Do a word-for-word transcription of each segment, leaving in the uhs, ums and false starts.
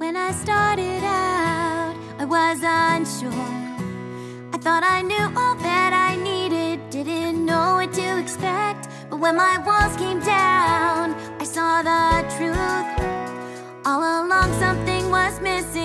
When I started out, I was unsure. I thought I knew all that I needed, didn't know what to expect. But when my walls came down, I saw the truth. All along something was missing,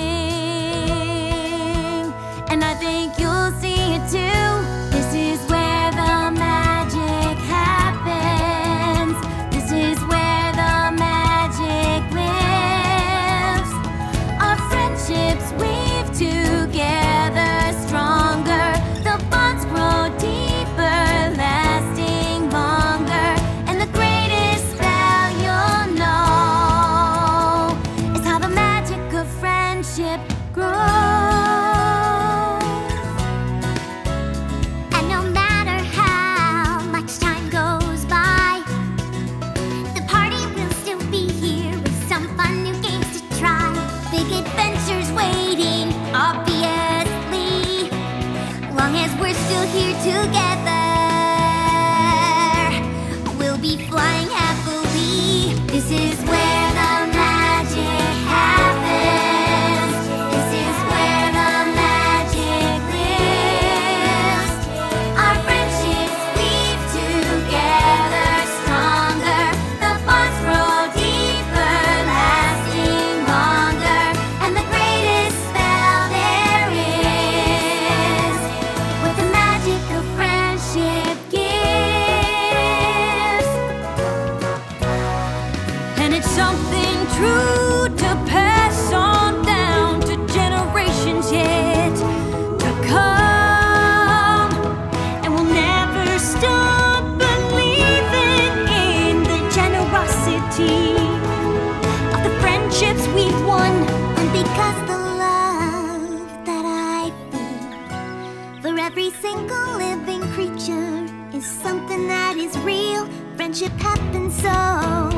and I think you'll see it too. This is where the magic happens. This is where the magic lives. Our friendships weave together stronger. The bonds grow deeper, lasting longer. And the greatest spell you'll know is how the magic of friendship grows. And no matter how much time goes by, the party will still be here with some fun new games to try. Big adventures waiting, obviously, long as we're still here together. We'll be flying happily. This is where the magic happens. This is where the magic lives. Our friendships weave together stronger. The bonds grow deeper, lasting longer. And the greatest spell there is what the magic of friendship gives. And it's something true to pass on down to generations yet to come. And we'll never stop believing in the generosity of the friendships we've won. And because the love that I feel for every single living creature is something that is real, friendship happens so